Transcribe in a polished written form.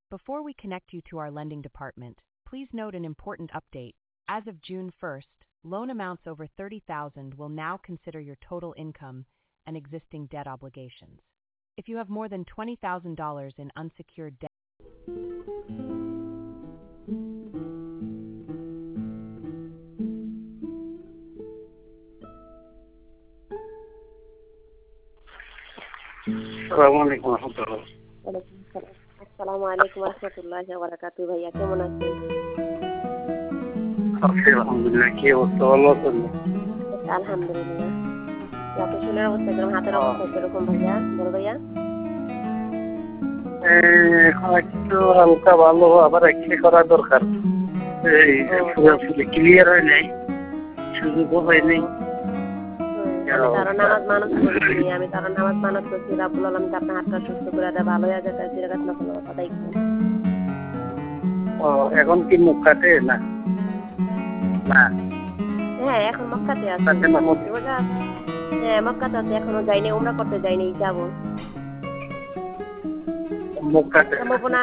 Before we connect you to our lending department, please note an important update. As of June 1st, loan amounts over $30,000 will now consider your total income and existing debt obligations. If you have more than $20,000 in unsecured debt, আসসালামু আলাইকুম রহমতুল্লাহ। ওয়ালাইকুম আসসালাম। আসসালামু আলাইকুম রহমতুল্লাহি ওয়া বারাকাতুহু। ভাইয়া কেমন আছেন? আছি আলহামদুলিল্লাহ। কি অবস্থা, ভালো আছেন? আলহামদুলিল্লাহ। আপনার শরীরের অবস্থা কিরকম, হাতের অবস্থা কিরকম ভাইয়া, বড় ভাইয়া? এখন একটু হালকা ভালো, আবার এক্সরে করা দরকার। এই পুরোপুরি ক্লিয়ার হয় নাই, সুযোগও হয় নাই। আমি তারা নামাজ মানত করছি, রাব্বুল আলামিন আপনার হাতটা সুস্থ করে দেয়, ভালো হয়ে যায়, তার চিরাগাত না কোনো কথাই করেন। এখন কি মুখ কাটে না? না, হ্যাঁ এখন মক্কাতে আছে। হ্যাঁ মক্কাতে আছে, এখনো যাইনি, উমরা করতে যাইনি, যাবো। মুখ কাটে